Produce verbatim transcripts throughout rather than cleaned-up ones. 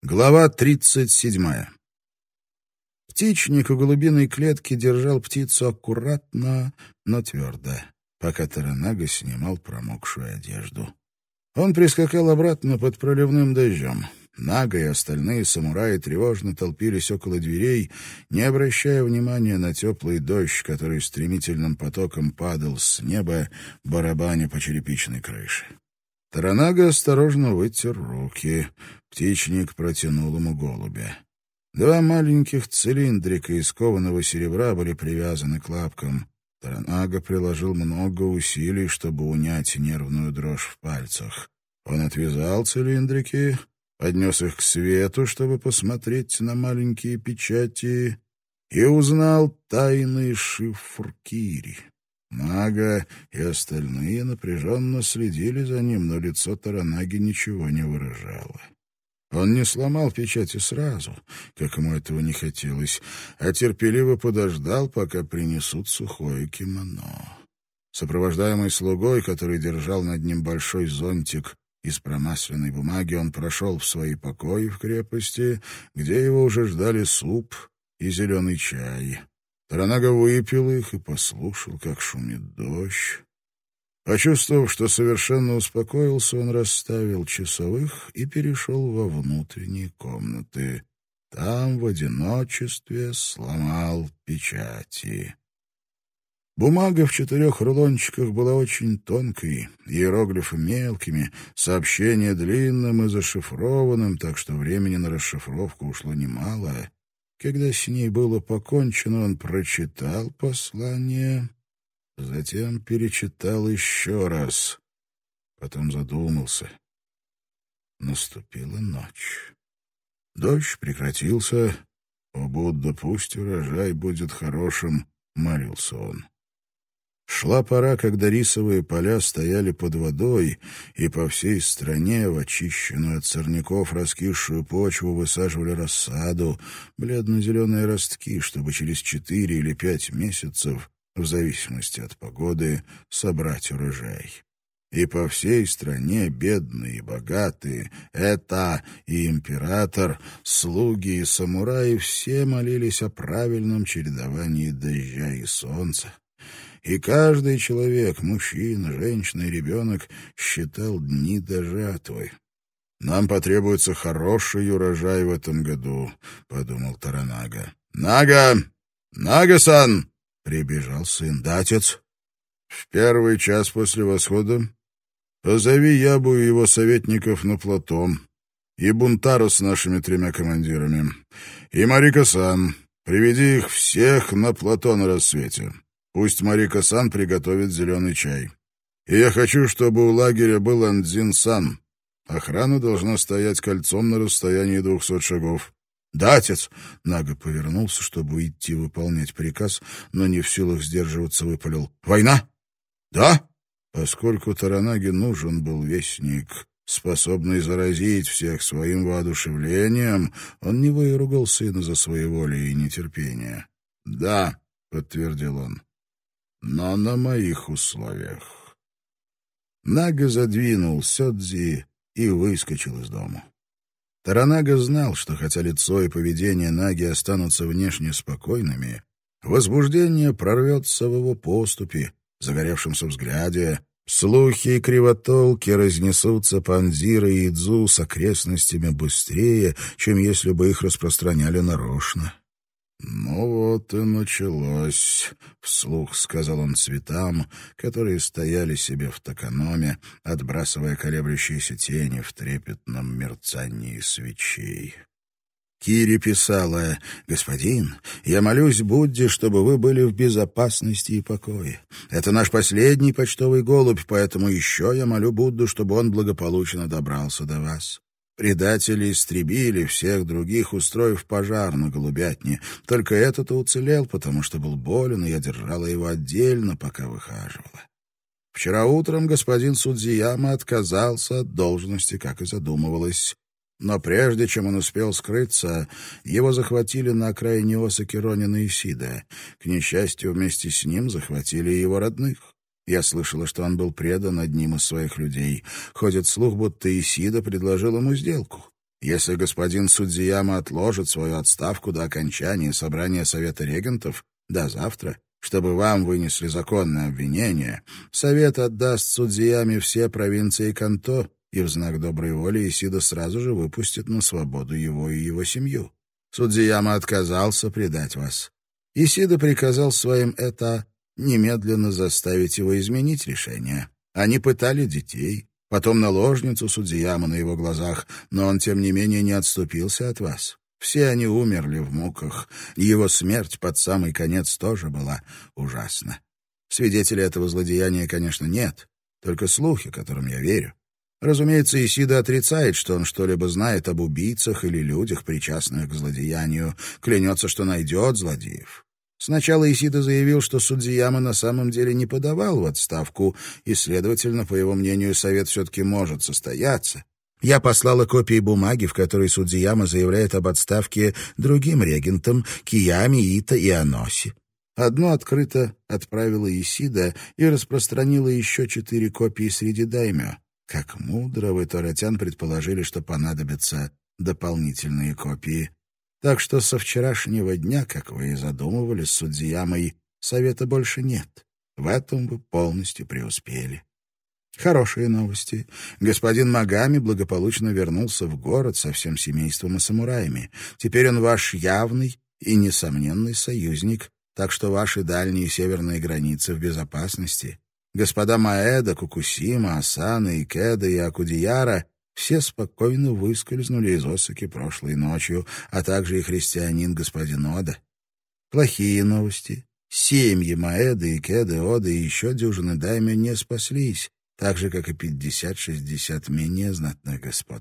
Глава тридцать седьмая. Птичник у голубиной клетки держал птицу аккуратно, но твердо, пока Торанага снимал промокшую одежду. Он прискакал обратно под проливным дождем. Нага и остальные самураи тревожно толпились около дверей, не обращая внимания на теплый дождь, который стремительным потоком падал с неба, барабаня по черепичной крыше. Торанага осторожно вытер руки. Птичник протянул ему голубя. Два маленьких цилиндрика из кованого серебра были привязаны к лапкам. Торанага приложил много усилий, чтобы унять нервную дрожь в пальцах. Он отвязал цилиндрики, поднес их к свету, чтобы посмотреть на маленькие печати, и узнал тайный шифр Кири. Нага и остальные напряженно следили за ним, но лицо Торанаги ничего не выражало. Он не сломал печати сразу, как ему этого не хотелось, а терпеливо подождал, пока принесут сухое кимоно. Сопровождаемый слугой, который держал над ним большой зонтик из промасленной бумаги, он прошел в свои покои в крепости, где его уже ждали суп и зеленый чай. Торанага выпил их и послушал, как шумит дождь. Почувствовав, что совершенно успокоился, он расставил часовых и перешел во внутренние комнаты. Там в одиночестве сломал печати. Бумага в четырех рулончиках была очень тонкой, иероглифы мелкими, сообщение длинным и зашифрованным, так что времени на расшифровку ушло немало. Когда с ней было покончено, он прочитал послание, затем перечитал еще раз, потом задумался. Наступила ночь. Дождь прекратился. «О, Будда, пусть урожай будет хорошим», — молился он. Шла пора, когда рисовые поля стояли под водой, и по всей стране в очищенную от сорняков раскисшую почву высаживали рассаду, бледно-зеленые ростки, чтобы через четыре или пять месяцев, в зависимости от погоды, собрать урожай. И по всей стране бедные и богатые, это и император, слуги и самураи все молились о правильном чередовании дождя и солнца. И каждый человек, мужчина, женщина и ребенок, считал дни до жатвы. «Нам потребуется хороший урожай в этом году», — подумал Торанага. «Нага! Нага-сан!» — прибежал сын. «Да, отец?» «В первый час после восхода позови Ябу и его советников на плато, и Бунтаро с нашими тремя командирами, и Марика-сан. Приведи их всех на плато на рассвете. Пусть Марика-сан приготовит зеленый чай. И я хочу, чтобы у лагеря был Андзин-сан. Охрана должна стоять кольцом на расстоянии двухсот шагов». «Да, отец!» — Нага повернулся, чтобы идти выполнять приказ, но не в силах сдерживаться выпалил. «Война?» «Да?» Поскольку Торанаге нужен был вестник, способный заразить всех своим воодушевлением, он не выругал сына за своеволие и нетерпение. «Да», — подтвердил он, — «но на моих условиях». Нага задвинул сёдзи и выскочил из дома. Торанага знал, что хотя лицо и поведение Наги останутся внешне спокойными, возбуждение прорвется в его поступе, загоревшемся взгляде, слухи и кривотолки разнесутся по Анзиро и Идзу с окрестностями быстрее, чем если бы их распространяли нарочно. «Ну вот и началось», — вслух сказал он цветам, которые стояли себе в токаноме, отбрасывая колеблющиеся тени в трепетном мерцании свечей. Кири писала: «Господин, я молюсь Будде, чтобы вы были в безопасности и покое. Это наш последний почтовый голубь, поэтому еще я молю Будду, чтобы он благополучно добрался до вас. Предатели истребили всех других, устроив пожар на голубятне. Только этот-то уцелел, потому что был болен, и я держала его отдельно, пока выхаживала. Вчера утром господин Судзияма отказался от должности, как и задумывалось. Но прежде чем он успел скрыться, его захватили на окраине Осаки Ронина Исида. К несчастью, вместе с ним захватили и его родных. Я слышала, что он был предан одним из своих людей. Ходит слух, будто Исида предложил ему сделку. Если господин Судзияма отложит свою отставку до окончания собрания Совета регентов, до завтра, чтобы вам вынесли законное обвинение, Совет отдаст Судзияме все провинции Канто, и в знак доброй воли Исида сразу же выпустит на свободу его и его семью. Судзияма отказался предать вас. Исида приказал своим это немедленно заставить его изменить решение. Они пытали детей, потом наложницу Судзияма на его глазах, но он, тем не менее, не отступился от вас. Все они умерли в муках, и его смерть под самый конец тоже была ужасна. Свидетелей этого злодеяния, конечно, нет, только слухи, которым я верю. Разумеется, Исида отрицает, что он что-либо знает об убийцах или людях, причастных к злодеянию, клянется, что найдет злодеев. Сначала Исида заявил, что Судзияма на самом деле не подавал в отставку, и, следовательно, по его мнению, совет все-таки может состояться. Я послала копии бумаги, в которой Судзияма заявляет об отставке другим регентам Киями, Ита и Аноси. Одно открыто отправила Исида и распространила еще четыре копии среди даймё. Как мудро вы, Торатян, предположили, что понадобятся дополнительные копии. Так что со вчерашнего дня, как вы и задумывали с Судзиямой, совета больше нет. В этом вы полностью преуспели. Хорошие новости. Господин Магами благополучно вернулся в город со всем семейством и самураями. Теперь он ваш явный и несомненный союзник, так что ваши дальние северные границы в безопасности. Господа Маэда, Кукусима, Асана, Икеда и Акудияра все спокойно выскользнули из Осаки прошлой ночью, а также и христианин господин Ода. Плохие новости. Семьи Маэда, Икеды, Ода и еще дюжины даймё не спаслись, так же, как и пятьдесят-шестьдесят менее знатных господ.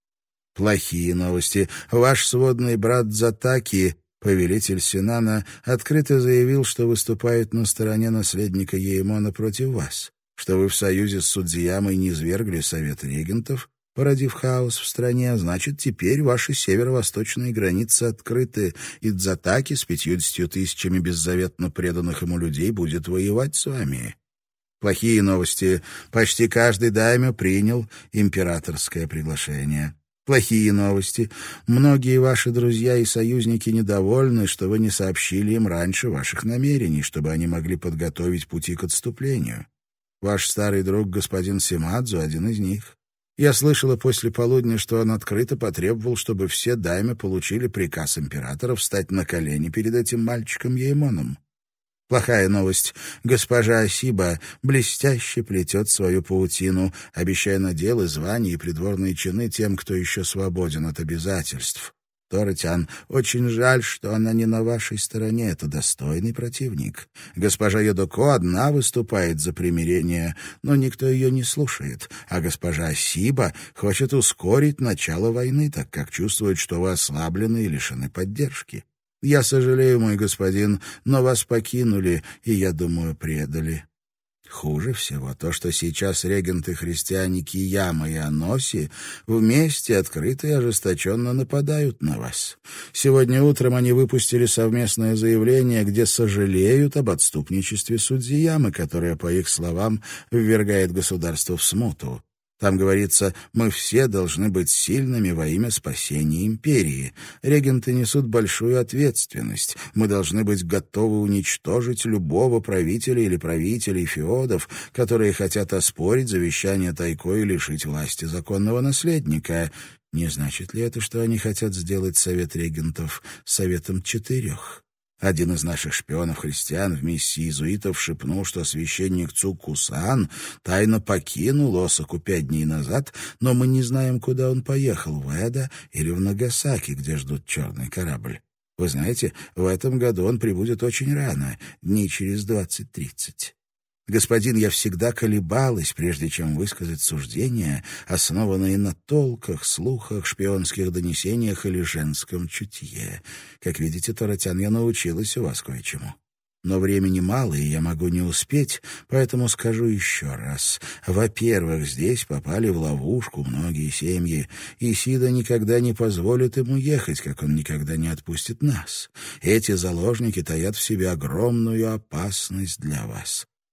Плохие новости. Ваш сводный брат Затаки, повелитель Синана, открыто заявил, что выступает на стороне наследника Яэмона против вас, что вы в союзе с Судзиямой низвергли совет регентов, породив хаос в стране, а значит, теперь ваши северо-восточные границы открыты, и Дзатаки с пятьюдесятью тысячами беззаветно преданных ему людей будет воевать с вами. Плохие новости. Почти каждый даймё принял императорское приглашение. Плохие новости. Многие ваши друзья и союзники недовольны, что вы не сообщили им раньше ваших намерений, чтобы они могли подготовить пути к отступлению. Ваш старый друг господин Симадзу один из них. Я слышала после полудня, что он открыто потребовал, чтобы все даймё получили приказ императора встать на колени перед этим мальчиком Яэмоном. Плохая новость. Госпожа Асиба блестяще плетет свою паутину, обещая наделы, звания и придворные чины тем, кто еще свободен от обязательств. Торатян, очень жаль, что она не на вашей стороне, это достойный противник. Госпожа Йодоко одна выступает за примирение, но никто ее не слушает, а госпожа Асиба хочет ускорить начало войны, так как чувствует, что вы ослаблены и лишены поддержки. Я сожалею, мой господин, но вас покинули и, я думаю, предали. Хуже всего то, что сейчас регенты-христиане Кияма и Аноси вместе открыто и ожесточенно нападают на вас. Сегодня утром они выпустили совместное заявление, где сожалеют об отступничестве Судзиямы, которое, по их словам, ввергает государство в смуту. Там говорится, мы все должны быть сильными во имя спасения империи. Регенты несут большую ответственность. Мы должны быть готовы уничтожить любого правителя или правителей феодов, которые хотят оспорить завещание Тайко и лишить власти законного наследника. Не значит ли это, что они хотят сделать совет регентов советом четырех? Один из наших шпионов-христиан в миссии иезуитов шепнул, что священник Цукку-сан тайно покинул Осаку пять дней назад, но мы не знаем, куда он поехал, в Эдо или в Нагасаки, где ждут черный корабль. Вы знаете, в этом году он прибудет очень рано, дней через двадцать-тридцать. Господин, я всегда колебалась, прежде чем высказать суждения, основанные на толках, слухах, шпионских донесениях или женском чутье. Как видите, Торатян, я научилась у вас кое-чему. Но времени мало, и я могу не успеть, поэтому скажу еще раз. Во-первых, здесь попали в ловушку многие семьи, и Исида никогда не позволит им уехать, как он никогда не отпустит нас. Эти заложники таят в себе огромную опасность для вас.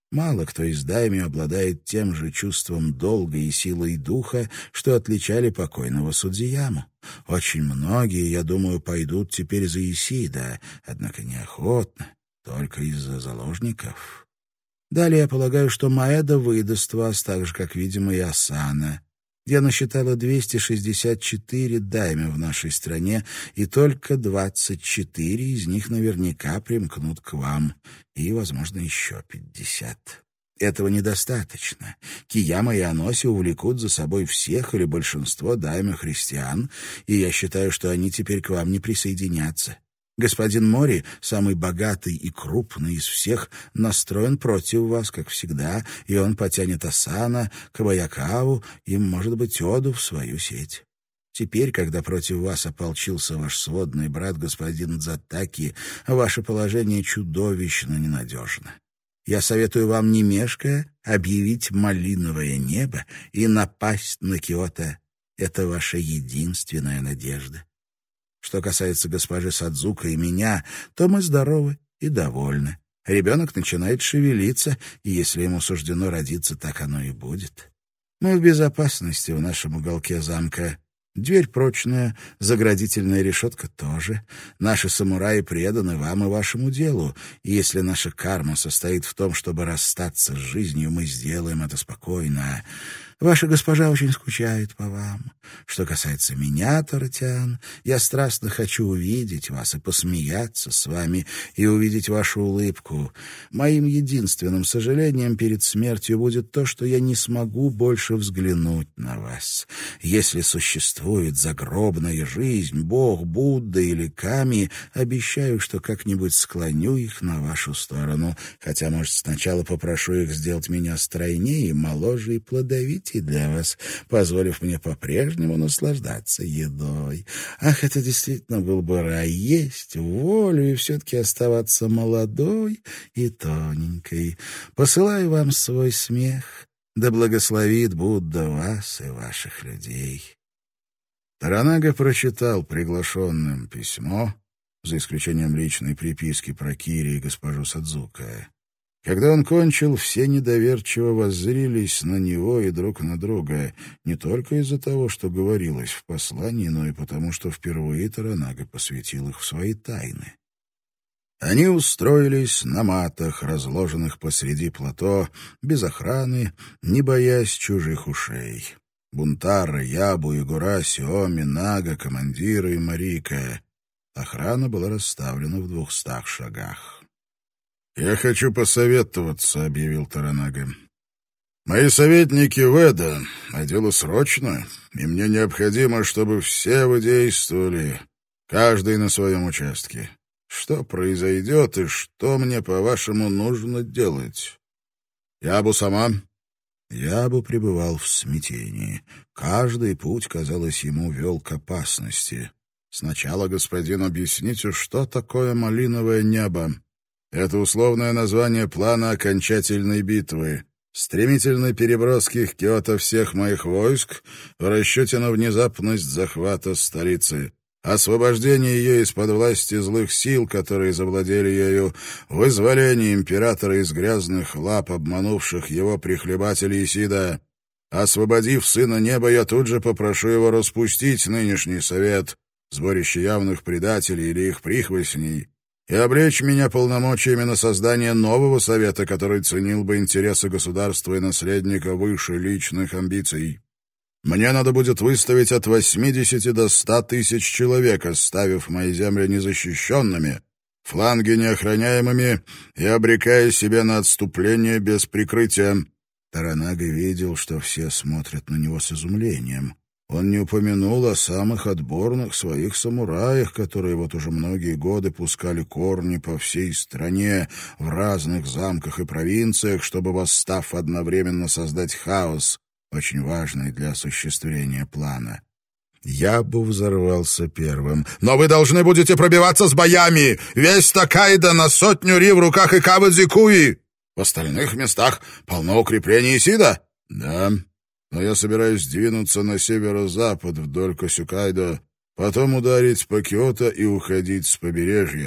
Мало кто из даймё обладает тем же чувством долга и силой духа, что отличали покойного Судзияму. Очень многие, я думаю, пойдут теперь за Исида, однако неохотно, только из-за заложников. Далее я полагаю, что Маэда выдаст вас, так же, как, видимо, и Асана. Я насчитала двести шестьдесят четыре даймё в нашей стране, и только двадцать четыре из них наверняка примкнут к вам, и, возможно, еще пятьдесят. Этого недостаточно. Кияма и Аноси увлекут за собой всех или большинство даймё-христиан, и я считаю, что они теперь к вам не присоединятся. Господин Мори, самый богатый и крупный из всех, настроен против вас, как всегда, и он потянет Асана, Кабаякаву и, может быть, Оду в свою сеть. Теперь, когда против вас ополчился ваш сводный брат господин Дзатаки, ваше положение чудовищно ненадежно. Я советую вам, не мешкая, объявить малиновое небо и напасть на Киото. Это ваша единственная надежда. Что касается госпожи Садзука и меня, то мы здоровы и довольны. Ребенок начинает шевелиться, и если ему суждено родиться, так оно и будет. Мы в безопасности в нашем уголке замка. Дверь прочная, заградительная решетка тоже. Наши самураи преданы вам и вашему делу, и если наша карма состоит в том, чтобы расстаться с жизнью, мы сделаем это спокойно. Ваша госпожа очень скучает по вам. Что касается меня, Таратян, я страстно хочу увидеть вас и посмеяться с вами, и увидеть вашу улыбку. Моим единственным сожалением перед смертью будет то, что я не смогу больше взглянуть на вас. Если существует загробная жизнь, Бог, Будда или Ками, обещаю, что как-нибудь склоню их на вашу сторону, хотя, может, сначала попрошу их сделать меня стройнее, моложе и плодовитее для вас, позволив мне по-прежнему наслаждаться едой. Ах, это действительно был бы рай, есть волю и все-таки оставаться молодой и тоненькой. Посылаю вам свой смех, да благословит Будда вас и ваших людей». Торанага прочитал приглашенным письмо, за исключением личной приписки про Кири и госпожу Садзука. Когда он кончил, все недоверчиво воззрились на него и друг на друга, не только из-за того, что говорилось в послании, но и потому, что впервые Торанага посвятил их в свои тайны. Они устроились на матах, разложенных посреди плато, без охраны, не боясь чужих ушей. Бунтара, Ябу, Игура, Сиоми, Нага, командиры и Марика. Охрана была расставлена в двухстах шагах. «Я хочу посоветоваться», — объявил Торанага. «Мои советники в Эдо, а дело срочно, и мне необходимо, чтобы все вы действовали, каждый на своем участке. Что произойдет и что мне, по-вашему, нужно делать? Ябу сама?» Ябу пребывал в смятении. Каждый путь, казалось, ему вел к опасности. «Сначала, господин, объясните, что такое малиновое небо?» Это условное название плана окончательной битвы, стремительной переброски в Киото всех моих войск в расчете на внезапность захвата столицы, освобождение ее из-под власти злых сил, которые завладели ею, вызволение императора из грязных лап, обманувших его прихлебателей Исида. Освободив Сына Неба, я тут же попрошу его распустить нынешний совет, сборище явных предателей или их прихвостней, и облечь меня полномочиями на создание нового совета, который ценил бы интересы государства и наследника выше личных амбиций. Мне надо будет выставить от восьмидесяти до ста тысяч человек, оставив мои земли незащищенными, фланги неохраняемыми и обрекая себя на отступление без прикрытия». Торанага видел, что все смотрят на него с изумлением. Он не упомянул о самых отборных своих самураях, которые вот уже многие годы пускали корни по всей стране, в разных замках и провинциях, чтобы, восстав, одновременно создать хаос, очень важный для осуществления плана. Ябу взорвался первым. «Но вы должны будете пробиваться с боями! Весь Токайдо на сотню ри в руках Икавы-Дзикуи! В остальных местах полно укреплений Исида!» «Да, но я собираюсь двинуться на северо-запад вдоль Косюкайдо, потом ударить по Киото и уходить с побережья.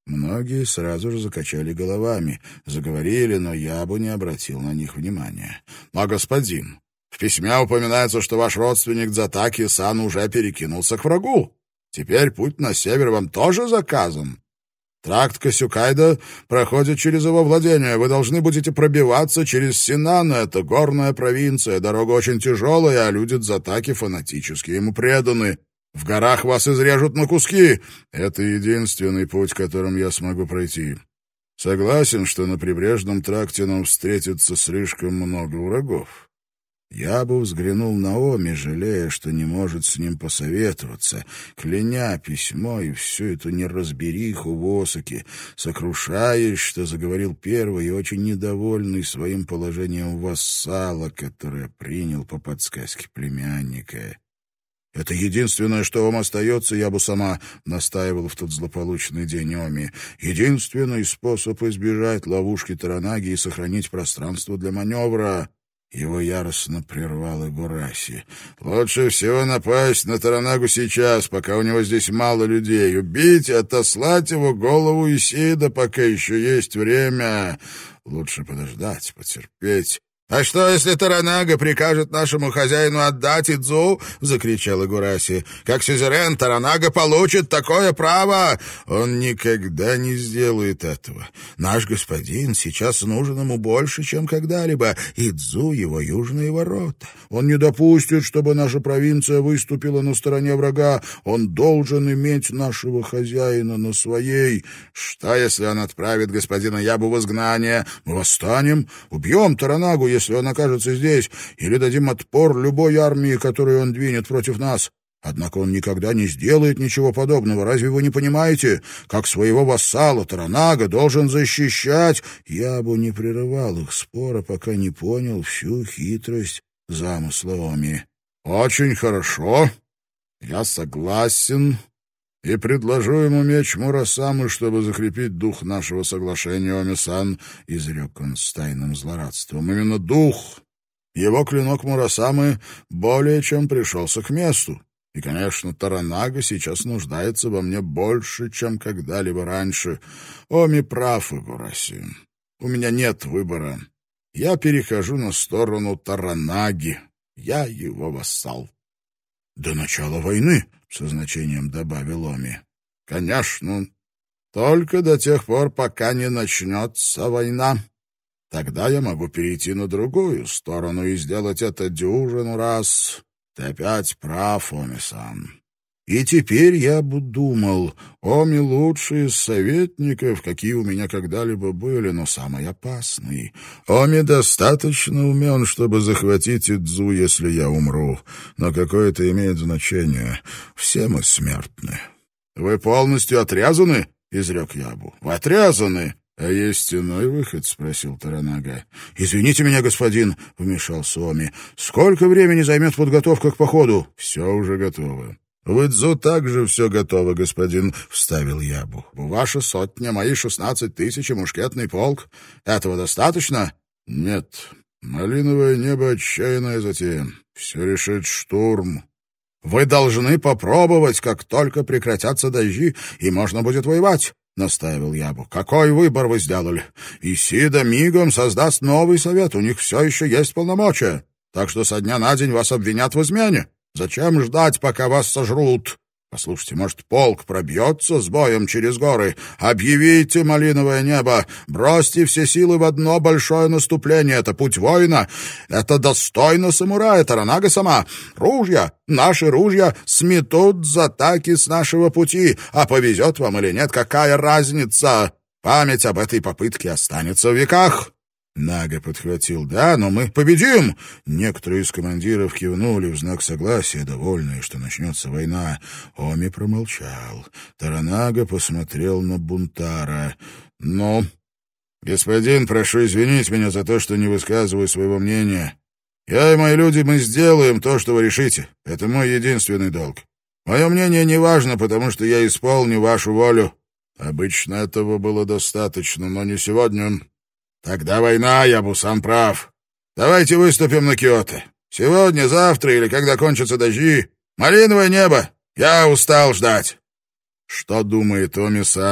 Многие сразу же закачали головами, заговорили, но я бы не обратил на них внимания. «Но, господин, в письме упоминается, что ваш родственник Дзатаки-сан уже перекинулся к врагу. Теперь путь на север вам тоже заказан. Тракт Касюкайдо проходит через его владение. Вы должны будете пробиваться через Синан. Это горная провинция, дорога очень тяжелая, а люди Дзатаки фанатически ему преданы. В горах вас изрежут на куски. Это единственный путь, которым я смогу пройти. Согласен, что на прибрежном тракте нам встретится слишком много врагов». Я бы взглянул на Оми, жалея, что не может с ним посоветоваться, кляня письмо и всю эту неразбериху в Осаке, сокрушаясь, что заговорил первый и очень недовольный своим положением вассала, которое принял по подсказке племянника. «Это единственное, что вам остается, я бы сама», — настаивал в тот злополучный день Оми. «Единственный способ избежать ловушки Таранаги и сохранить пространство для маневра». Его яростно прервал Игураси. «Лучше всего напасть на Таранагу сейчас, пока у него здесь мало людей. Убить и отослать его голову Исида, пока еще есть время. Лучше подождать, потерпеть». «А что, если Таранага прикажет нашему хозяину отдать Идзу?» — закричал Игураси. «Как сюзерен Таранага получит такое право!» «Он никогда не сделает этого. Наш господин сейчас нужен ему больше, чем когда-либо. Идзу — его южные ворота. Он не допустит, чтобы наша провинция выступила на стороне врага. Он должен иметь нашего хозяина на своей. Что, если он отправит господина Ябу в изгнание? Мы восстанем, убьем Таранагу, если он окажется здесь, или дадим отпор любой армии, которую он двинет против нас. Однако он никогда не сделает ничего подобного. Разве вы не понимаете? Как своего вассала Таранага должен защищать...» Я бы не прерывал их спора, пока не понял всю хитрость замысла Оми. «Очень хорошо. Я согласен. И предложу ему меч Мурасамы, чтобы закрепить дух нашего соглашения, Оми-сан», — изрек он с тайным злорадством. «Именно дух. Его клинок Мурасамы более чем пришелся к месту. И, конечно, Таранага сейчас нуждается во мне больше, чем когда-либо раньше. Оми прав, Игураси. У меня нет выбора. Я перехожу на сторону Таранаги. Я его вассал». «До начала войны», — со значением добавил Оми. «Конечно. Только до тех пор, пока не начнется война. Тогда я могу перейти на другую сторону и сделать это дюжину раз. Ты опять прав, Оми-сан». И теперь я бы думал, Оми лучший из советников, какие у меня когда-либо были, но самый опасный. Оми достаточно умен, чтобы захватить Идзу, если я умру. Но какое это имеет значение? Все мы смертны. «Вы полностью отрезаны?» — изрек Ябу. «Вы отрезаны!» «А есть иной выход?» — спросил Таранага. «Извините меня, господин», — вмешался Оми. «Сколько времени займет подготовка к походу?» «Все уже готово». «В Идзу также все готово, господин», — вставил Ябу. «Ваша сотня, мои шестнадцать тысяч и мушкетный полк. Этого достаточно?» «Нет. Малиновое небо — отчаянная затея. Все решит штурм». «Вы должны попробовать, как только прекратятся дожди, и можно будет воевать», — настаивал Ябу. «Какой выбор вы сделали? Исида мигом создаст новый совет, у них все еще есть полномочия. Так что со дня на день вас обвинят в измене. Зачем ждать, пока вас сожрут? Послушайте, может, полк пробьется с боем через горы? Объявите малиновое небо, бросьте все силы в одно большое наступление. Это путь воина, это достойно самурая, Таранага сама. Ружья, наши ружья сметут Дзатаки с нашего пути, а повезет вам или нет, какая разница? Память об этой попытке останется в веках». Нага подхватил. «Да, но мы победим!» Некоторые из командиров кивнули в знак согласия, довольные, что начнется война. Оми промолчал. Таранага посмотрел на Бунтара. «Ну, господин, прошу извинить меня за то, что не высказываю своего мнения. Я и мои люди, мы сделаем то, что вы решите. Это мой единственный долг. Мое мнение не важно, потому что я исполню вашу волю. Обычно этого было достаточно, но не сегодня». «Тогда война, Ябу сам прав. Давайте выступим на Киото. Сегодня, завтра или когда кончатся дожди. Малиновое небо. Я устал ждать». «Что думает Оми-сан?»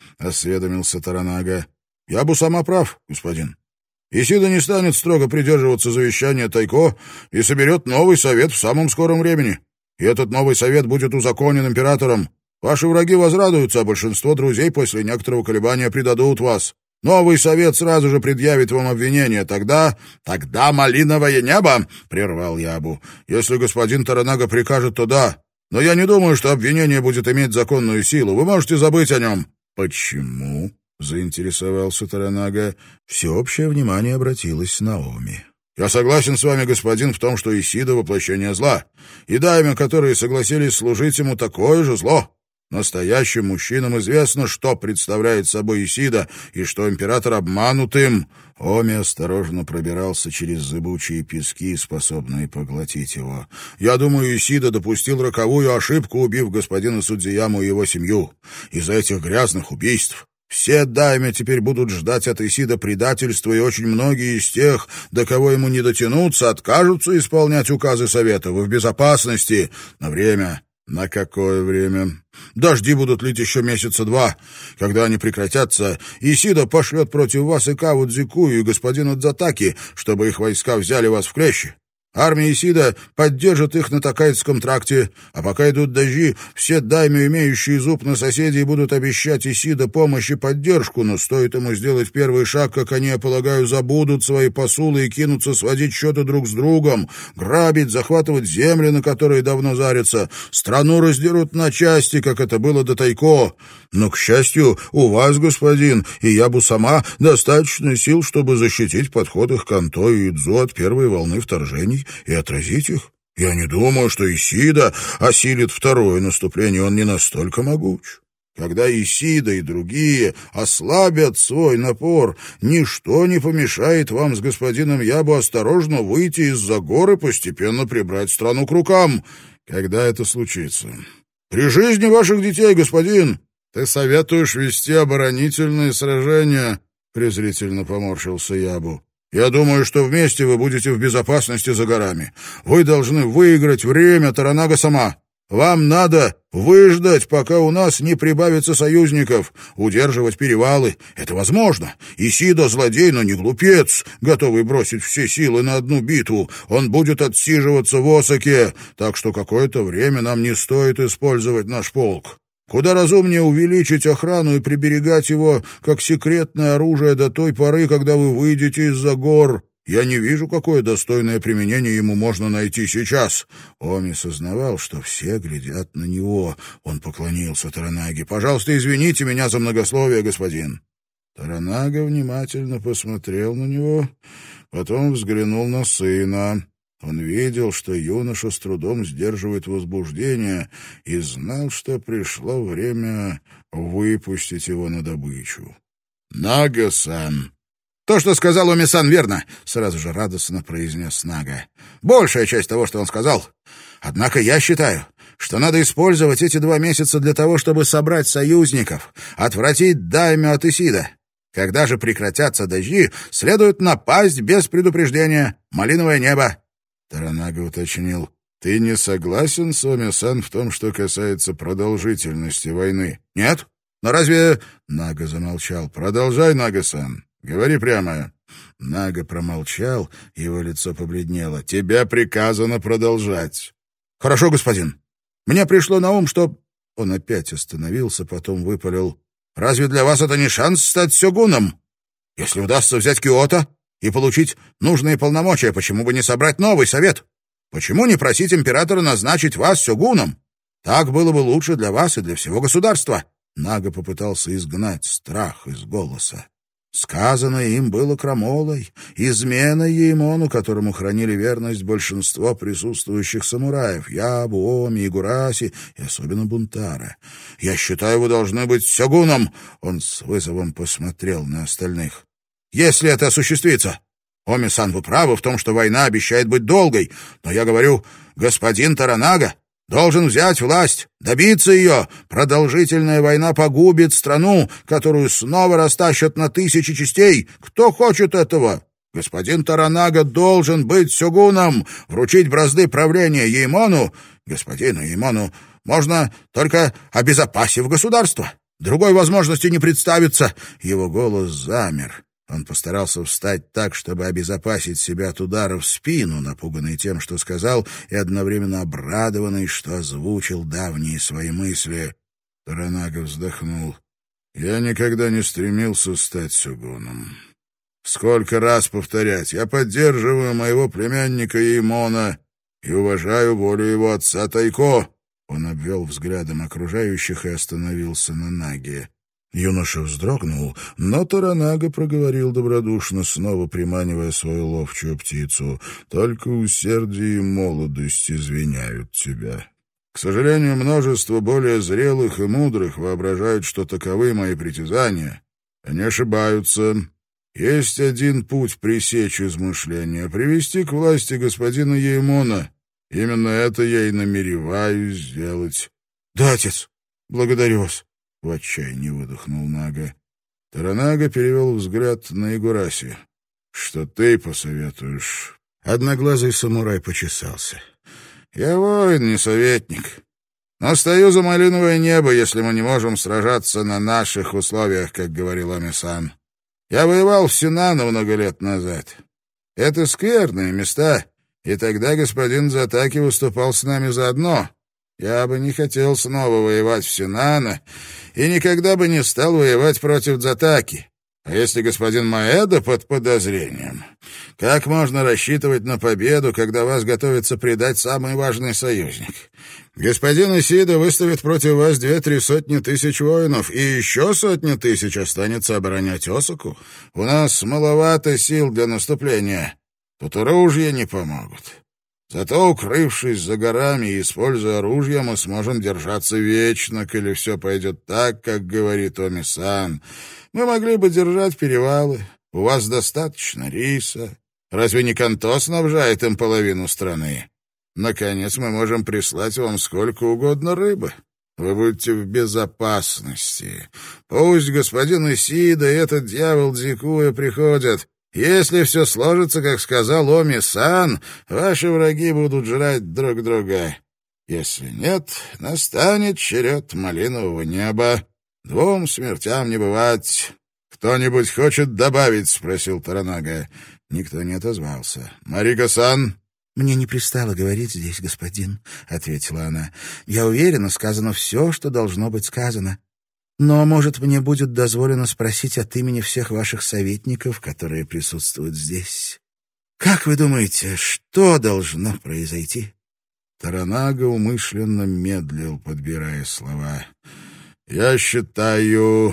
— осведомился Торанага. — Ябу сама прав, господин. Исида не станет строго придерживаться завещания Тайко и соберет новый совет в самом скором времени. И этот новый совет будет узаконен императором. Ваши враги возрадуются, а большинство друзей после некоторого колебания предадут вас. Новый совет сразу же предъявит вам обвинение. Тогда... — Тогда малиновое небо, — прервал Ябу. — Если господин Торанага прикажет, то да. Но я не думаю, что обвинение будет иметь законную силу. Вы можете забыть о нем. — Почему? — заинтересовался Торанага. Всеобщее внимание обратилось на Оми. — Я согласен с вами, господин, в том, что Исида — воплощение зла. И дайме, которые согласились служить ему, такое же зло. Настоящим мужчинам известно, что представляет собой Исида, и что император обманут им. Оми осторожно пробирался через зыбучие пески, способные поглотить его. Я думаю, Исида допустил роковую ошибку, убив господина Судзияму и его семью. Из-за этих грязных убийств все дайме теперь будут ждать от Исида предательства, и очень многие из тех, до кого ему не дотянуться, откажутся исполнять указы Совета. Вы в безопасности на время. На какое время? Дожди будут лить еще месяца два. Когда они прекратятся, Исида пошлет против вас и Каву Дзикую, и господина Дзатаки, чтобы их войска взяли вас в клещи. Армия Исида поддержит их на Такайтском тракте, а пока идут дожди, все дайме, имеющие зуб на соседей, будут обещать Исида помощь и поддержку, но стоит ему сделать первый шаг, как они, я полагаю, забудут свои посулы и кинутся сводить счеты друг с другом, грабить, захватывать земли, на которые давно зарятся. Страну раздерут на части, как это было до Тайко. Но, к счастью, у вас, господин, и Ябу сама, достаточно сил, чтобы защитить подходы к Канто и Идзу от первой волны вторжений и отразить их. Я не думаю, что Исида осилит второе наступление, он не настолько могуч. Когда Исида и другие ослабят свой напор, ничто не помешает вам с господином Ябу осторожно выйти из-за гор и постепенно прибрать страну к рукам. Когда это случится? При жизни ваших детей, господин. Ты советуешь вести оборонительные сражения, презрительно поморщился Ябу. Я думаю, что вместе вы будете в безопасности за горами. Вы должны выиграть время, Торанага сама. Вам надо выждать, пока у нас не прибавится союзников, удерживать перевалы. Это возможно. Исида злодей, но не глупец, готовый бросить все силы на одну битву. Он будет отсиживаться в Осаке, так что какое-то время нам не стоит использовать наш полк. Куда разумнее увеличить охрану и приберегать его как секретное оружие до той поры, когда вы выйдете из-за гор. Я не вижу, какое достойное применение ему можно найти сейчас». Оми сознавал, что все глядят на него. Он поклонился Торанаге. «Пожалуйста, извините меня за многословие, господин». Торанага внимательно посмотрел на него, потом взглянул на сына. Он видел, что юноша с трудом сдерживает возбуждение, и знал, что пришло время выпустить его на добычу. «Нага-сан!» «То, что сказал Оми-сан, верно», — сразу же радостно произнес Нага. «Большая часть того, что он сказал. Однако я считаю, что надо использовать эти два месяца для того, чтобы собрать союзников, отвратить дайме от Исида. Когда же прекратятся дожди, следует напасть без предупреждения. Малиновое небо». Торанага уточнил. «Ты не согласен с Оми-сан в том, что касается продолжительности войны?» «Нет. Но разве...» Нага замолчал. «Продолжай, Нага-сан. Говори прямо». Нага промолчал, его лицо побледнело. «Тебе приказано продолжать». «Хорошо, господин. Мне пришло на ум, что...» Он опять остановился, потом выпалил. «Разве для вас это не шанс стать сёгуном? Если удастся взять Киото и получить нужные полномочия, почему бы не собрать новый совет? Почему не просить императора назначить вас сёгуном? Так было бы лучше для вас и для всего государства». Нага попытался изгнать страх из голоса. Сказанное им было крамолой, изменой Еймону, которому хранили верность большинство присутствующих самураев — Ябу, Оми, Игураси и особенно Бунтара. «Я считаю, вы должны быть сёгуном!» Он с вызовом посмотрел на остальных. «Если это осуществится, Оми-сан, вы правы в том, что война обещает быть долгой, но я говорю, господин Торанага должен взять власть, добиться ее. Продолжительная война погубит страну, которую снова растащат на тысячи частей. Кто хочет этого? Господин Торанага должен быть сёгуном, вручить бразды правления Еймону. Господину Еймону можно только обезопасив государство. Другой возможности не представится!» Его голос замер. Он постарался встать так, чтобы обезопасить себя от удара в спину, напуганный тем, что сказал, и одновременно обрадованный, что озвучил давние свои мысли. Торанага вздохнул. «Я никогда не стремился стать сёгуном. Сколько раз повторять, я поддерживаю моего племянника Яемона и уважаю волю его отца Тайко». Он обвел взглядом окружающих и остановился на Наге. Юноша вздрогнул, но Торанага проговорил добродушно, снова приманивая свою ловчую птицу. «Только усердие и молодость извиняют тебя. К сожалению, множество более зрелых и мудрых воображают, что таковы мои притязания. Они ошибаются. Есть один путь пресечь измышления — привести к власти господина Яемона. Именно это я и намереваюсь сделать». «Да, отец, благодарю вас», — в отчаянии выдохнул Нага. Торанага перевел взгляд на Игураси. «Что ты посоветуешь?» Одноглазый самурай почесался. «Я воин, не советник. Но стою за малиновое небо, если мы не можем сражаться на наших условиях, как говорил Оми-сан. Я воевал в Синано много лет назад. Это скверные места, и тогда господин Затаки выступал с нами заодно. Я бы не хотел снова воевать в Синано и никогда бы не стал воевать против Затаки. А если господин Маэдо под подозрением, как можно рассчитывать на победу, когда вас готовится предать самый важный союзник? Господин Исида выставит против вас две-три сотни тысяч воинов, и еще сотни тысяч останется оборонять Осаку. У нас маловато сил для наступления. Тут оружия не помогут. Зато, укрывшись за горами и используя оружие, мы сможем держаться вечно, коли все пойдет так, как говорит Оми-сан. Мы могли бы держать перевалы. У вас достаточно риса. Разве не Канто снабжает им половину страны? Наконец, мы можем прислать вам сколько угодно рыбы. Вы будете в безопасности. Пусть господин Исида и этот дьявол Дзикуя приходят. Если все сложится, как сказал Оми-сан, ваши враги будут жрать друг друга. Если нет, настанет черед малинового неба. Двум смертям не бывать. «Кто-нибудь хочет добавить?» — спросил Торанага. Никто не отозвался. «Марико-сан?» «Мне не пристало говорить здесь, господин», — ответила она. «Я уверена, сказано все, что должно быть сказано. Но, может, мне будет дозволено спросить от имени всех ваших советников, которые присутствуют здесь. Как вы думаете, что должно произойти?» Торанага умышленно медлил, подбирая слова. «Я считаю,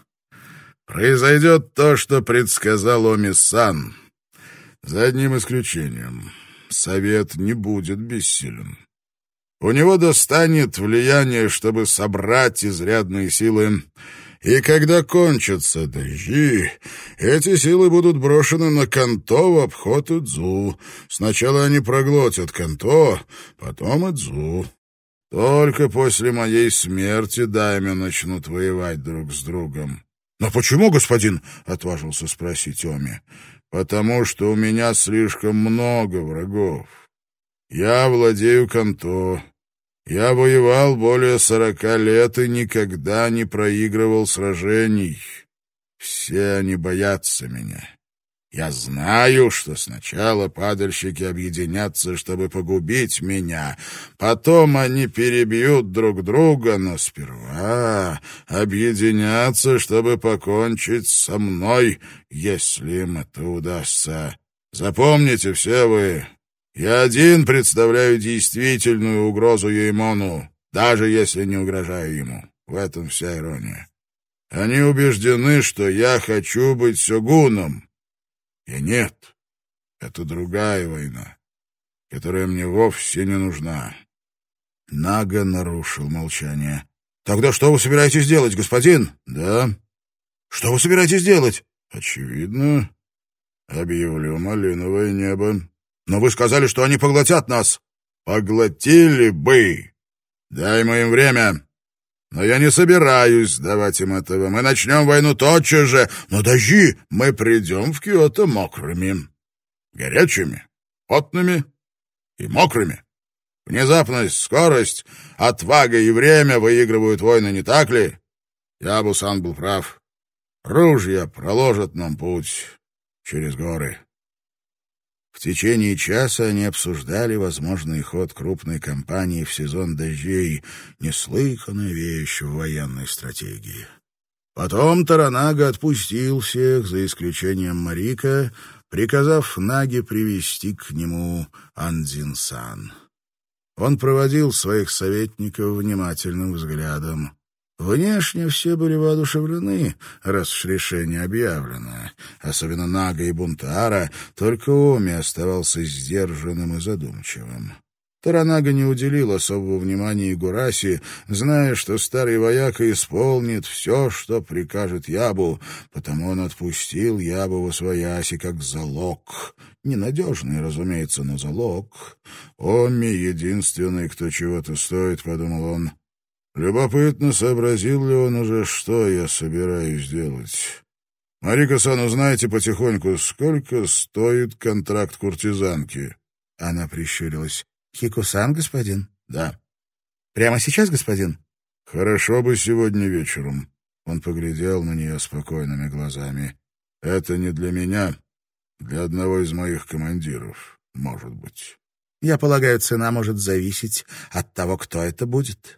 произойдет то, что предсказал Оми-сан. За одним исключением. Совет не будет бессилен. У него достанет влияние, чтобы собрать изрядные силы. И когда кончатся дожди, эти силы будут брошены на Канто в обход Идзу. Сначала они проглотят Канто, потом Идзу. Только после моей смерти даймё начнут воевать друг с другом». «Но почему, господин?» — отважился спросить Оми. «Потому что у меня слишком много врагов. Я владею Канто. Я воевал более сорока лет и никогда не проигрывал сражений. Все они боятся меня. Я знаю, что сначала падальщики объединятся, чтобы погубить меня. Потом они перебьют друг друга, но сперва объединятся, чтобы покончить со мной, если им это удастся. Запомните все вы, я один представляю действительную угрозу Яемону, даже если не угрожаю ему. В этом вся ирония. Они убеждены, что я хочу быть сёгуном. И нет, это другая война, которая мне вовсе не нужна». Нага нарушил молчание. «Тогда что вы собираетесь делать, господин?» «Да». «Что вы собираетесь делать?» «Очевидно, объявлю малиновое небо». «Но вы сказали, что они поглотят нас». «Поглотили бы. Дай им время. Но я не собираюсь давать им этого. Мы начнем войну тотчас же. Но дожди, мы придем в Киото мокрыми. Горячими, потными и мокрыми. Внезапность, скорость, отвага и время выигрывают войны, не так ли? Ябу-сан был прав. Ружья проложат нам путь через горы. В течение часа они обсуждали возможный ход крупной кампании в сезон дождей, неслыханная вещь в военной стратегии. Потом Торанага отпустил всех, за исключением Марика, приказав Наге привести к нему Андзин-сан. Он проводил своих советников внимательным взглядом. Внешне все были воодушевлены, раз уж решение объявлено. Особенно Нага и Бунтара, только Оми оставался сдержанным и задумчивым. Торанага не уделил особого внимания Игураси, зная, что старый вояка исполнит все, что прикажет Ябу, потому он отпустил Ябу восвояси как залог. Ненадежный, разумеется, но залог. Оми — единственный, кто чего-то стоит, — подумал он. Любопытно, сообразил ли он уже, что я собираюсь делать. Марика-сан, узнайте потихоньку, сколько стоит контракт куртизанки? Она прищурилась. Хико-сан, господин? Да. Прямо сейчас, господин? Хорошо бы сегодня вечером. Он поглядел на нее спокойными глазами. Это не для меня, для одного из моих командиров, может быть. Я полагаю, цена может зависеть от того, кто это будет.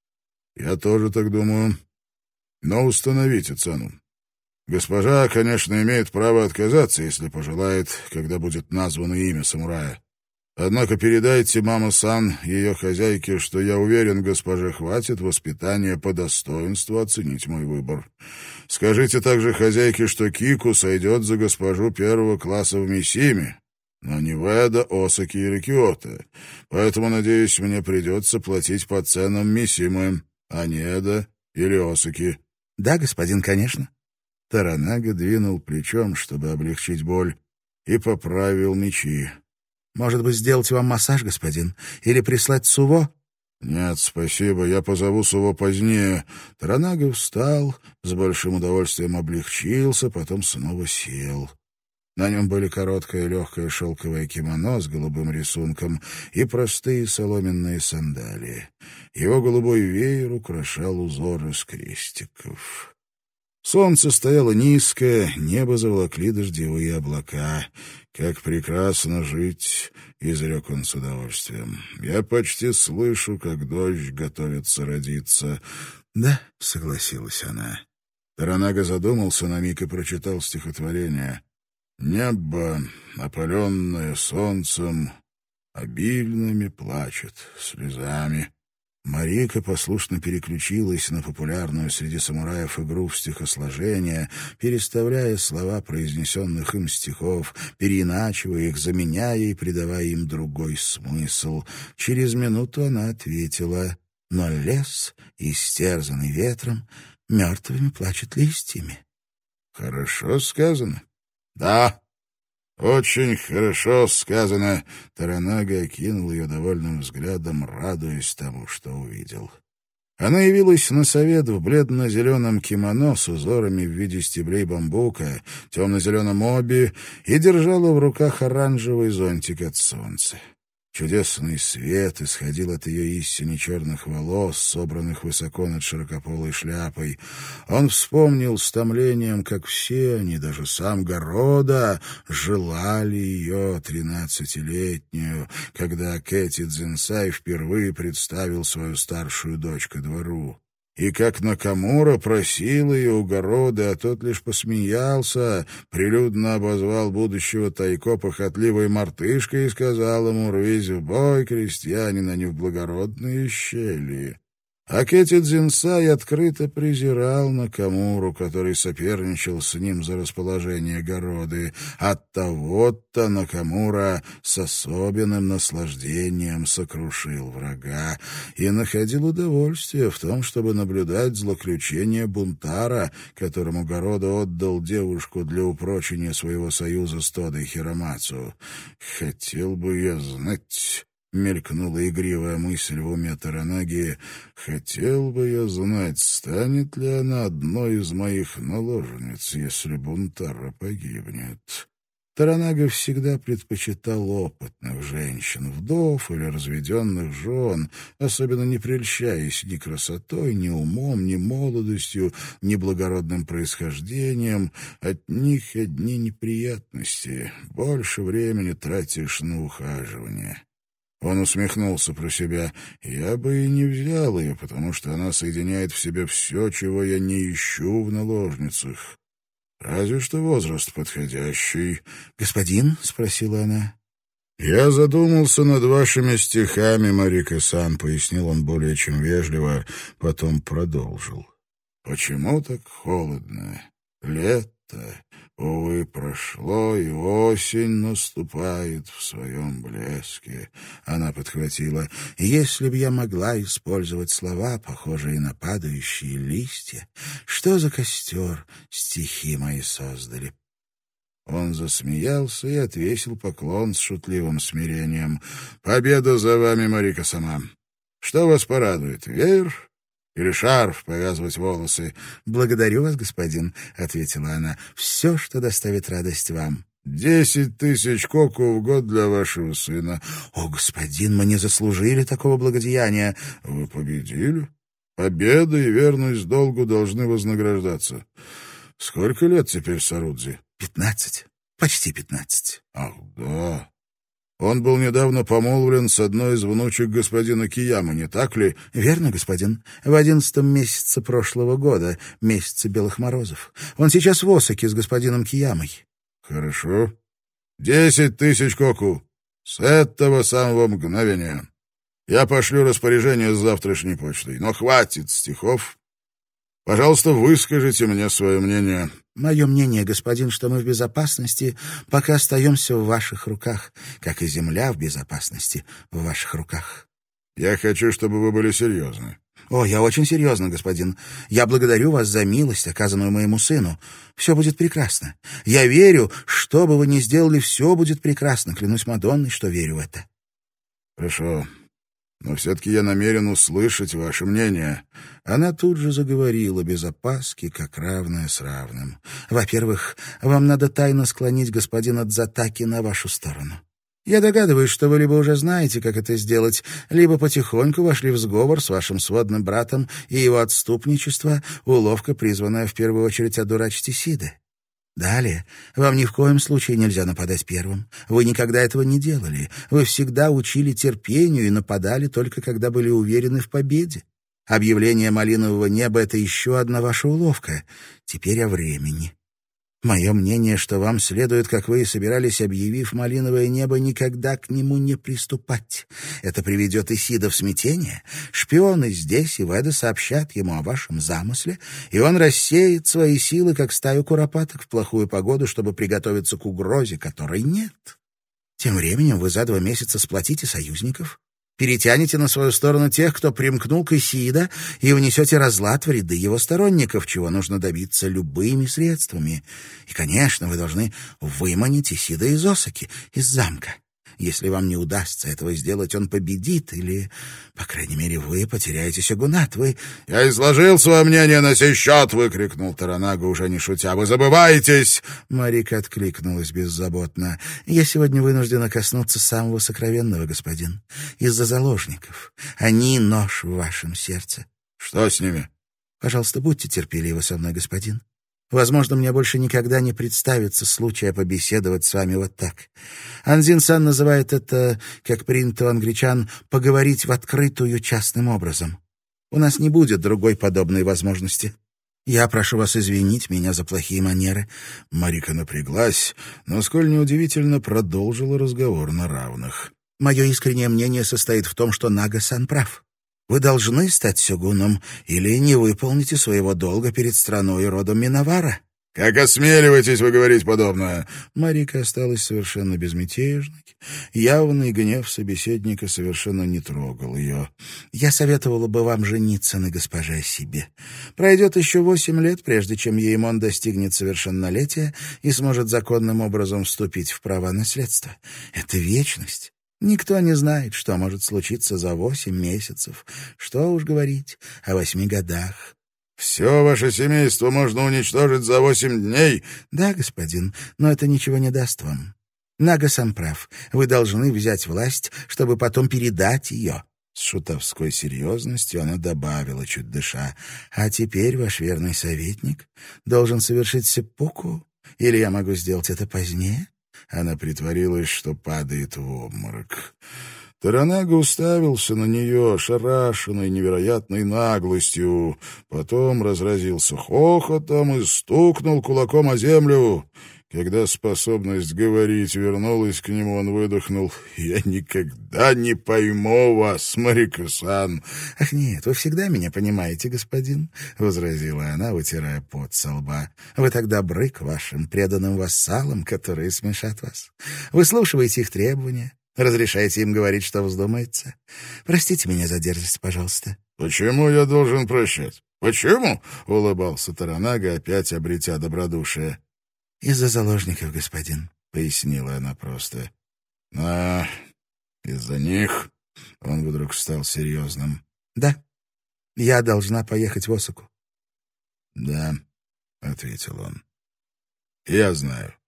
Я тоже так думаю. Но установите цену. Госпожа, конечно, имеет право отказаться, если пожелает, когда будет названо имя самурая. Однако передайте мама-сан, ее хозяйке, что я уверен, госпоже хватит воспитания по достоинству оценить мой выбор. Скажите также хозяйке, что Кику сойдет за госпожу первого класса в Мисиме, но не в Эдо, Осаки или Киото. Поэтому, надеюсь, мне придется платить по ценам Мисимы, а не Эдо или Осаки. Да, господин, конечно. Торанага двинул плечом, чтобы облегчить боль, и поправил мечи. Может быть, сделать вам массаж, господин? Или прислать Суво? Нет, спасибо, я позову Суво позднее. Торанага встал, с большим удовольствием облегчился, потом снова сел. На нем были короткое легкое шелковое кимоно с голубым рисунком и простые соломенные сандалии. Его голубой веер украшал узор из крестиков. Солнце стояло низко, небо заволокли дождевые облака. «Как прекрасно жить!» — изрек он с удовольствием. «Я почти слышу, как дождь готовится родиться». «Да», — согласилась она. Торанага задумался на миг и прочитал стихотворение. «Небо, опаленное солнцем, обильными плачет слезами». Марика послушно переключилась на популярную среди самураев игру в стихосложение, переставляя слова произнесенных им стихов, переиначивая их, заменяя и придавая им другой смысл. Через минуту она ответила: «Но лес, истерзанный ветром, мертвыми плачет листьями». «Хорошо сказано». «Да, очень хорошо сказано». Торанага окинул ее довольным взглядом, радуясь тому, что увидел. Она явилась на совет в бледно-зеленом кимоно с узорами в виде стеблей бамбука, темно-зеленом оби и держала в руках оранжевый зонтик от солнца. Чудесный свет исходил от ее истине черных волос, собранных высоко над широкополой шляпой. Он вспомнил с томлением, как все они, даже сам Города, желали ее тринадцатилетнюю, когда Кэти Дзинсай впервые представил свою старшую дочь ко двору. И как Накамура просил ее у Городы, а тот лишь посмеялся, прилюдно обозвал будущего Тайко похотливой мартышкой и сказал ему: «Рвись в бой, крестьянин, а не в благородные щели». А Кэти Дзинсай открыто презирал Накамуру, который соперничал с ним за расположение Городы. Оттого-то Накамура с особенным наслаждением сокрушил врага и находил удовольствие в том, чтобы наблюдать злоключения Бунтара, которому Города отдал девушку для упрочения своего союза с Тодой Хиромацу. «Хотел бы я знать...» — мелькнула игривая мысль в уме Торанаги. «Хотел бы я знать, станет ли она одной из моих наложниц, если Бунтара погибнет». Торанага всегда предпочитал опытных женщин, вдов или разведенных жен, особенно не прельщаясь ни красотой, ни умом, ни молодостью, ни благородным происхождением. От них одни неприятности. Больше времени тратишь на ухаживание. Он усмехнулся про себя. «Я бы и не взял ее, потому что она соединяет в себе все, чего я не ищу в наложницах. Разве что возраст подходящий». «Господин?» — спросила она. «Я задумался над вашими стихами, Марика-сан», — пояснил он более чем вежливо, потом продолжил. «Почему так холодно? Лето, увы, прошло, и осень наступает в своем блеске». Она подхватила. «Если б я могла использовать слова, похожие на падающие листья, что за костер стихи мои создали?» Он засмеялся и отвесил поклон с шутливым смирением. «Победа за вами, Марика-сама! Что вас порадует, веер или шарф повязывать волосы?» «Благодарю вас, господин», — ответила она. «Все, что доставит радость вам». «Десять тысяч коку в год для вашего сына». «О, господин, мы не заслужили такого благодеяния». «Вы победили. Победа и верность долгу должны вознаграждаться. Сколько лет теперь Сарудзи?» «Пятнадцать. Почти пятнадцать». «Ах, да. Он был недавно помолвлен с одной из внучек господина Киямы, не так ли?» «Верно, господин. В одиннадцатом месяце прошлого года, месяце белых морозов. Он сейчас в Осаке с господином Киямой». «Хорошо. Десять тысяч коку. С этого самого мгновения. Я пошлю распоряжение с завтрашней почтой. Но хватит стихов. Пожалуйста, выскажите мне свое мнение». «Мое мнение, господин, что мы в безопасности, пока остаемся в ваших руках, как и земля в безопасности в ваших руках». «Я хочу, чтобы вы были серьезны». «О, я очень серьезно, господин. Я благодарю вас за милость, оказанную моему сыну. Все будет прекрасно. Я верю, что бы вы ни сделали, все будет прекрасно. Клянусь Мадонной, что верю в это». «Хорошо. Но все-таки я намерен услышать ваше мнение». Она тут же заговорила без опаски, как равная с равным. «Во-первых, вам надо тайно склонить господина Дзатаки на вашу сторону. Я догадываюсь, что вы либо уже знаете, как это сделать, либо потихоньку вошли в сговор с вашим сводным братом и его отступничество, уловка, призванная в первую очередь одурачить Исиды. Далее, вам ни в коем случае нельзя нападать первым. Вы никогда этого не делали. Вы всегда учили терпению и нападали только когда были уверены в победе. Объявление малинового неба — это еще одна ваша уловка. Теперь о времени. Мое мнение, что вам следует, как вы и собирались, объявив малиновое небо, никогда к нему не приступать. Это приведет Исида в смятение. Шпионы здесь и в Эдо сообщат ему о вашем замысле, и он рассеет свои силы, как стаю куропаток, в плохую погоду, чтобы приготовиться к угрозе, которой нет. Тем временем вы за два месяца сплотите союзников, перетянете на свою сторону тех, кто примкнул к Исида, и внесете разлад в ряды его сторонников, чего нужно добиться любыми средствами. И, конечно, вы должны выманить Исида из Осаки, из замка. Если вам не удастся этого сделать, он победит, или, по крайней мере, вы потеряете сёгунат. Вы... — Я изложил свое мнение на сей счет! — выкрикнул Торанага, уже не шутя. — Вы забываетесь! Марика откликнулась беззаботно. — Я сегодня вынуждена коснуться самого сокровенного, господин. Из-за заложников. Они — нож в вашем сердце. — Что с ними? — Пожалуйста, будьте терпеливы со мной, господин. Возможно, мне больше никогда не представится случая побеседовать с вами вот так. Анзин-сан называет это, как принято у англичан, поговорить в открытую частным образом. У нас не будет другой подобной возможности. Я прошу вас извинить меня за плохие манеры». Марика напряглась, но, сколь неудивительно, продолжила разговор на равных. «Мое искреннее мнение состоит в том, что Нага-сан прав. Вы должны стать сёгуном или не выполните своего долга перед страной и родом Миновара». «Как осмеливаетесь вы говорить подобное?» Марика осталась совершенно безмятежной. Явный гнев собеседника совершенно не трогал ее. «Я советовала бы вам жениться на госпоже Асибе. Пройдет еще восемь лет, прежде чем Еймон достигнет совершеннолетия и сможет законным образом вступить в права наследства. Это вечность. Никто не знает, что может случиться за восемь месяцев. Что уж говорить о восьми годах». Все ваше семейство можно уничтожить за восемь дней. Да, господин, но это ничего не даст вам. Нага сам прав. Вы должны взять власть, чтобы потом передать ее. С шутовской серьезностью она добавила, чуть дыша. А теперь ваш верный советник должен совершить сеппуку, или я могу сделать это позднее? Она притворилась, что падает в обморок. Торанага уставился на нее, ошарашенной невероятной наглостью. Потом разразился хохотом и стукнул кулаком о землю. Когда способность говорить вернулась к нему, он выдохнул: «Я никогда не пойму вас, Марико-сан». «Ах нет, вы всегда меня понимаете, господин», — возразила она, вытирая пот со лба. «Вы так добры к вашим преданным вассалам, которые смешат вас. Выслушиваете их требования, разрешаете им говорить, что вздумается. Простите меня за дерзость, пожалуйста». «Почему я должен прощать? Почему?» — улыбался Торанага, опять обретя добродушие. «Из-за заложников, господин», — пояснила она просто. «А, из-за них?» — он вдруг стал серьезным. «Да, я должна поехать в Осаку». «Да», — ответил он. «Я знаю».